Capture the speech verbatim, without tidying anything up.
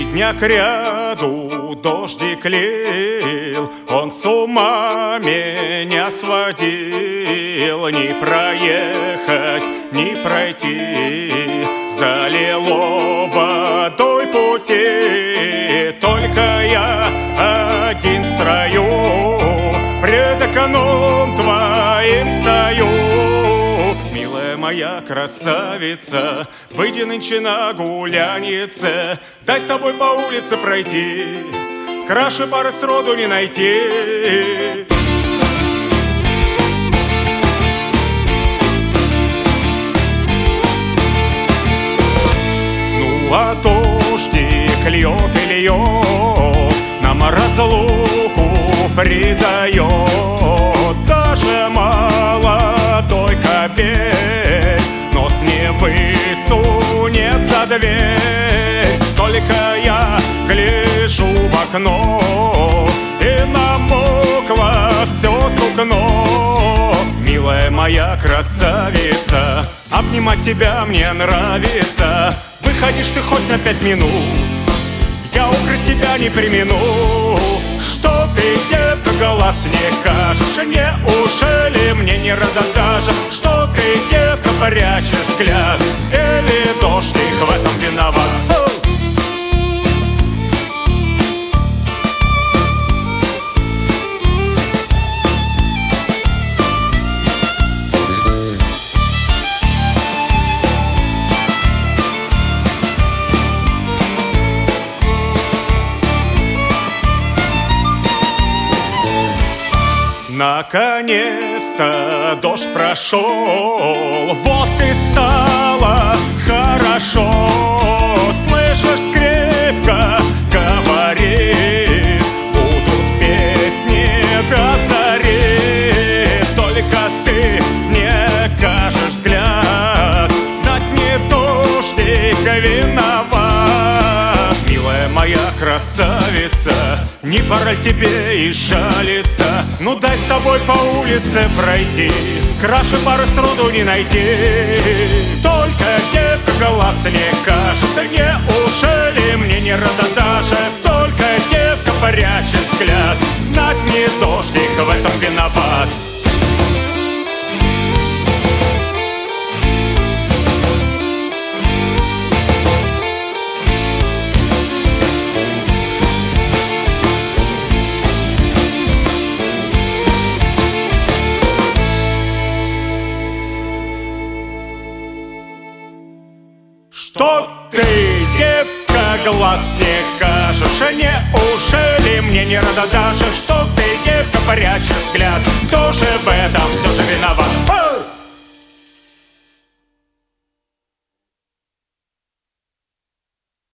дня кряду дождик лил, он с ума меня сводил. Не проехать, не пройти, залило водой пути. Только я один в строю, пред окном твоим стою. Милая моя красавица, выйди нынче на гуляньице, дай с тобой по улице пройти, краше пары сроду не найти. Ну а дождик льет и льет, нам разлуку придает. Даже молодой кобель нос не высунет за дверь. Только я гляжу в окно, и намокло все сукно. Милая моя красавица, обнимать тебя мне нравится. Выходишь ты хоть на пять минут, я укрыть тебя не премину. Что ты, девка, глаз не кажешь? Неужели мне не рада даже? Что ты, девка, прячешь взгляд? Или дождик в этом виноват? Наконец-то дождь прошел, вот и стало хорошо. Слышишь, скрипка говорит, будут песни до зари. Только ты не кажешь взгляд, знать не дождик виноват. Милая моя красавица, не пора тебе и жалиться. Ну дай с тобой по улице пройти, краше пары сроду не найти. Только девка глаз не кажет, неужели мне не рада даже? Только девка прячет взгляд, знать не дождик в этом виноват. Что ты, девка, глаз не кажешь? Неужели мне не рада даже? Что ты, девка, прячешь взгляд? Кто же в этом все же виноват?